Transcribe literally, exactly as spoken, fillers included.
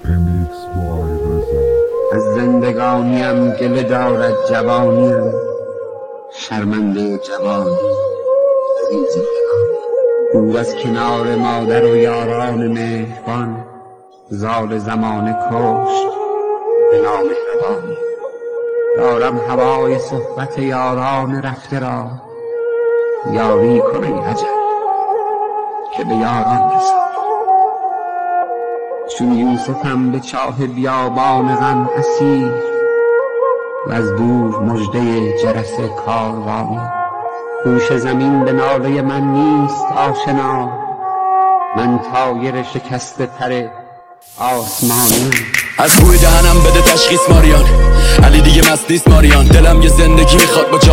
از زندگانیم گله دارد جوانیم، شرمنده جوانی از این زندگانی. دور از کنار مادر و یاران مهربان، زال زمانه کشت به نامهربانی. دارم هوای صحبت یاران رفته را، یاری کن ای اجل که به یاران رسانی. چون یوسفم به چاه بیابان غم اسیر، و از دور مژده جرس کاروانی. گوش زمین به ناله من نیست آشنا، من طایر شکسته پر آسمانی. از بوی دهنم بده تشخیص ماریان، علی دیگه مست نیست ماریان. دلم یه زندگی میخواد با